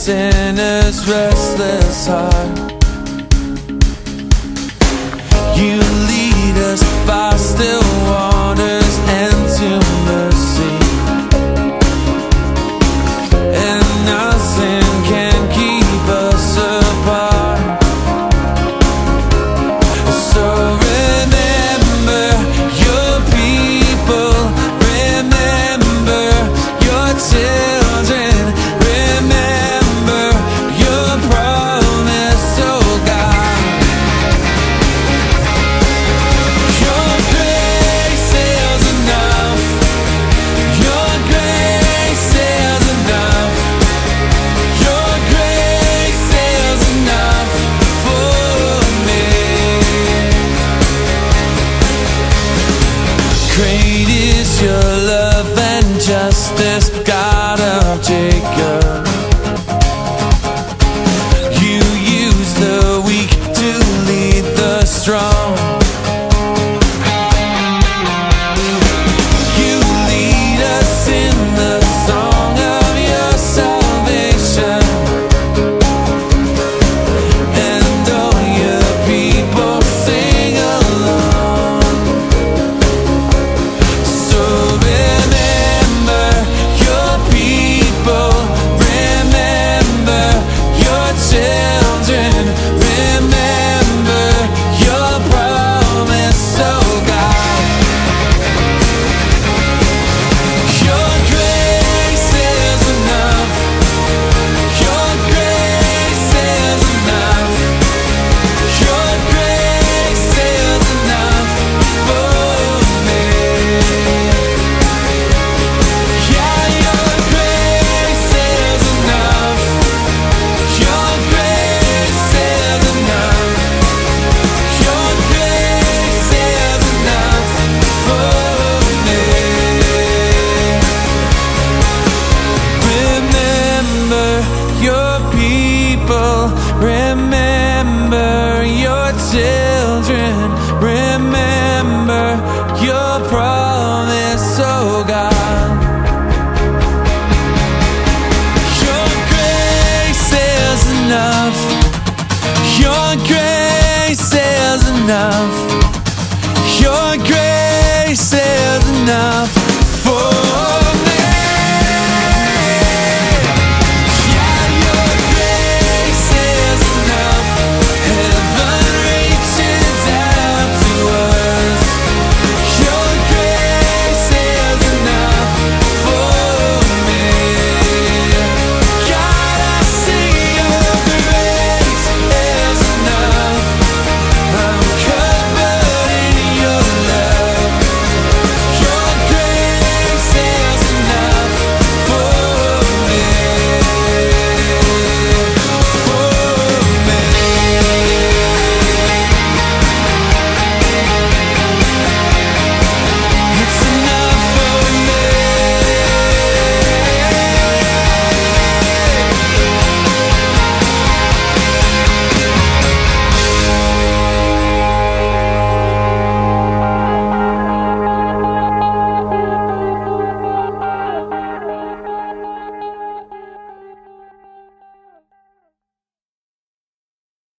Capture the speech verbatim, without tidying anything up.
sinner's restless heart. You lead us by still waters and to mercy, and nothing can keep us apart. So remember your people, remember your children, remember your promise, oh God. Your grace is enough, your grace is enough, your grace is enough for me. Great is your love and justice, God of Jacob.